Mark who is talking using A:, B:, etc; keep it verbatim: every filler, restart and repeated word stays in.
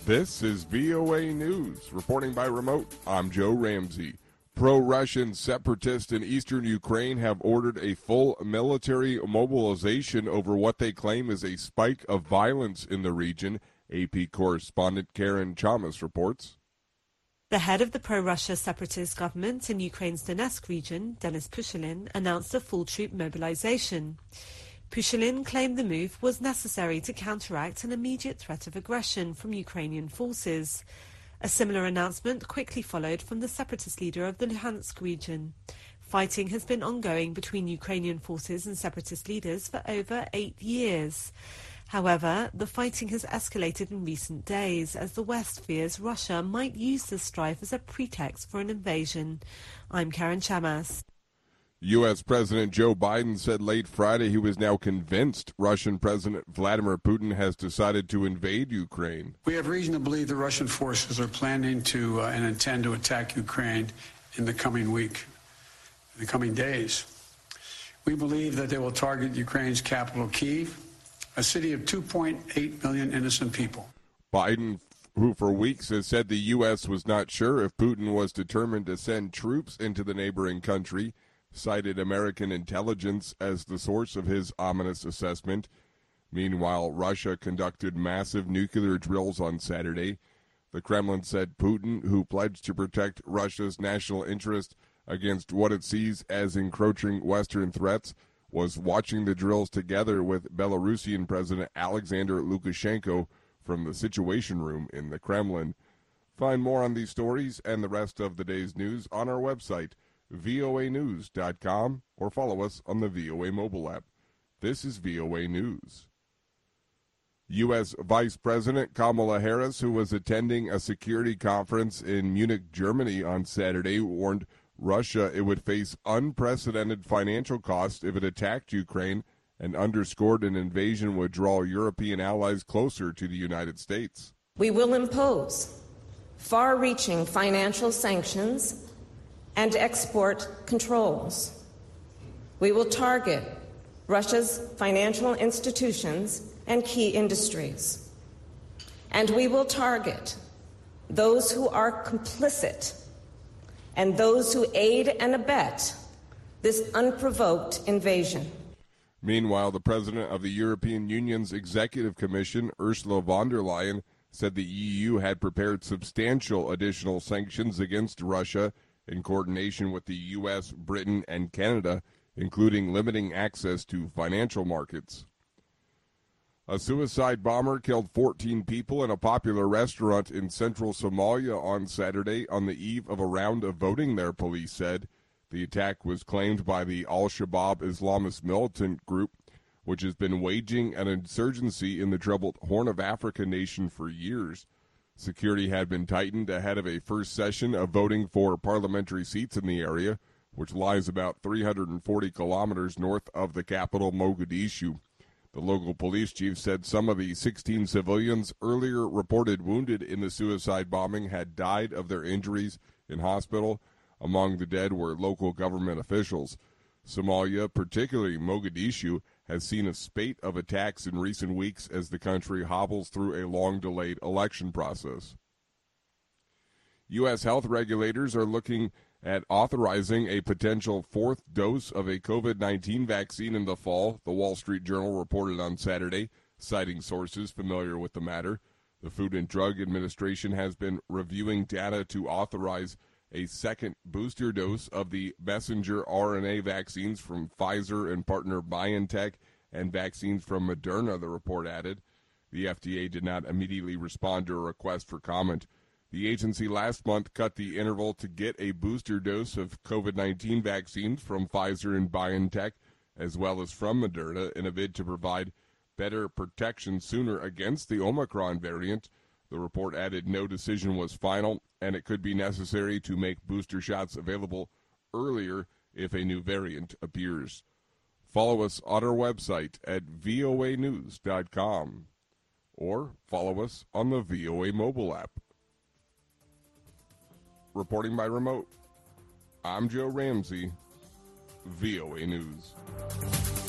A: This is V O A News. Reporting by remote, I'm Joe Ramsey. Pro-Russian separatists in eastern Ukraine have ordered a full military mobilization over what they claim is a spike of violence in the region. A P correspondent Karen Chamas reports.
B: The head of the pro-Russia separatist government in Ukraine's Donetsk region, Denis Pushilin, announced a full troop mobilization. Pushilin claimed the move was necessary to counteract an immediate threat of aggression from Ukrainian forces. A similar announcement quickly followed from the separatist leader of the Luhansk region. Fighting has been ongoing between Ukrainian forces and separatist leaders for over eight years. However, the fighting has escalated in recent days as the West fears Russia might use this strife as a pretext for an invasion. I'm Karen Chamas.
A: U S. President Joe Biden said late Friday he was now convinced Russian President Vladimir Putin has decided to invade Ukraine.
C: We have reason to believe the Russian forces are planning to uh, and intend to attack Ukraine in the coming week, in the coming days. We believe that they will target Ukraine's capital, Kyiv, a city of two point eight million innocent people.
A: Biden, who for weeks has said the U S was not sure if Putin was determined to send troops into the neighboring country, cited American intelligence as the source of his ominous assessment. Meanwhile, Russia conducted massive nuclear drills on Saturday. The Kremlin said Putin, who pledged to protect Russia's national interest against what it sees as encroaching Western threats, was watching the drills together with Belarusian President Alexander Lukashenko from the Situation Room in the Kremlin. Find more on these stories and the rest of the day's news on our website, V O A news dot com, or follow us on the V O A mobile app. This is V O A News. U S. Vice President Kamala Harris, who was attending a security conference in Munich, Germany on Saturday, warned Russia it would face unprecedented financial costs if it attacked Ukraine, and underscored an invasion would draw European allies closer to the United States.
D: We will impose far-reaching financial sanctions and export controls. We will target Russia's financial institutions and key industries. And we will target those who are complicit and those who aid and abet this unprovoked invasion.
A: Meanwhile, the president of the European Union's Executive Commission, Ursula von der Leyen, said the E U had prepared substantial additional sanctions against Russia in coordination with the U S, Britain, and Canada, including limiting access to financial markets. A suicide bomber killed fourteen people in a popular restaurant in central Somalia on Saturday on the eve of a round of voting there, police said. The attack was claimed by the Al-Shabaab Islamist militant group, which has been waging an insurgency in the troubled Horn of Africa nation for years. Security had been tightened ahead of a first session of voting for parliamentary seats in the area, which lies about three hundred forty kilometers north of the capital, Mogadishu. The local police chief said some of the sixteen civilians earlier reported wounded in the suicide bombing had died of their injuries in hospital. Among the dead were local government officials. Somalia, particularly Mogadishu, has seen a spate of attacks in recent weeks as the country hobbles through a long-delayed election process. U S health regulators are looking at authorizing a potential fourth dose of a COVID nineteen vaccine in the fall, the Wall Street Journal reported on Saturday, citing sources familiar with the matter. The Food and Drug Administration has been reviewing data to authorize a second booster dose of the messenger R N A vaccines from Pfizer and partner BioNTech and vaccines from Moderna, the report added. The F D A did not immediately respond to a request for comment. The agency last month cut the interval to get a booster dose of COVID nineteen vaccines from Pfizer and BioNTech, as well as from Moderna, in a bid to provide better protection sooner against the Omicron variant. The report added no decision was final, and it could be necessary to make booster shots available earlier if a new variant appears. Follow us on our website at V O A news dot com or follow us on the V O A mobile app. Reporting by remote, I'm Joe Ramsey, V O A News.